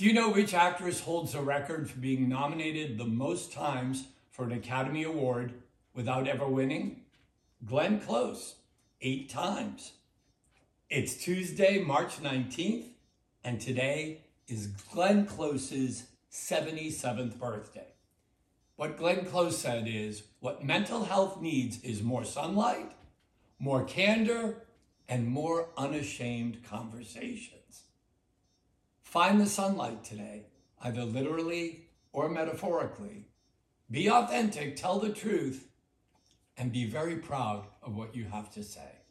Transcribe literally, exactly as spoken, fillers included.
Do you know which actress holds the record for being nominated the most times for an Academy Award without ever winning? Glenn Close, eight times. It's Tuesday, March nineteenth, and today is Glenn Close's seventy-seventh birthday. What Glenn Close said is, what mental health needs is more sunlight, more candor, and more unashamed conversations. Find the sunlight today, either literally or metaphorically. Be authentic, tell the truth, and be very proud of what you have to say.